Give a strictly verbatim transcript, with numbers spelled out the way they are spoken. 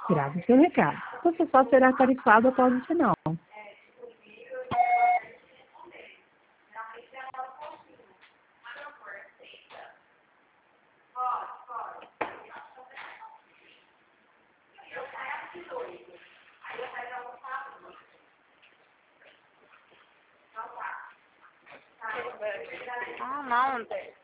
Grave seu recado. Você só será tarifado após o sinal. Ah, não.